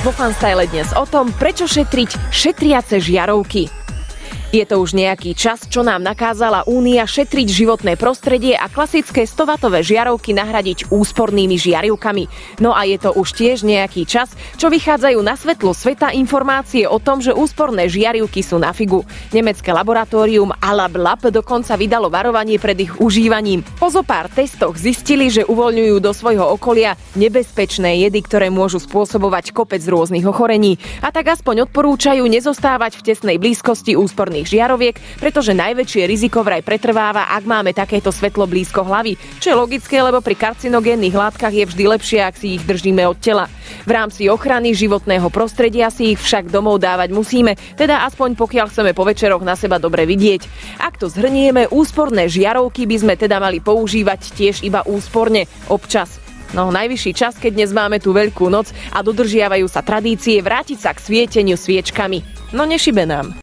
Vo Fanstyle dnes o tom, prečo šetriť šetriace žiarovky. Je to už nejaký čas, čo nám nakázala Únia šetriť životné prostredie a klasické 100W žiarovky nahradiť úspornými žiarivkami. No a je to už tiež nejaký čas, čo vychádzajú na svetlo sveta informácie o tom, že úsporné žiarivky sú na figu. Nemecké laboratórium AlabLab dokonca vydalo varovanie pred ich užívaním. Po zopár testoch zistili, že uvoľňujú do svojho okolia nebezpečné jedy, ktoré môžu spôsobovať kopec rôznych ochorení. A tak aspoň odporúčajú nezostávať v tesnej blízkosti úsporných žiaroviek, pretože najväčšie riziko vraj pretrváva, ak máme takéto svetlo blízko hlavy, čo je logické, lebo pri karcinogénnych látkach je vždy lepšie, ak si ich držíme od tela. V rámci ochrany životného prostredia si ich však domov dávať musíme, teda aspoň pokiaľ chceme po večeroch na seba dobre vidieť. Ak to zhrnieme, úsporné žiarovky by sme teda mali používať tiež iba úsporne, občas. No, najvyšší čas, keď dnes máme tú veľkú noc a dodržiavajú sa tradície, vrátiť sa k svieteniu sviečkami. No, nešibe nám.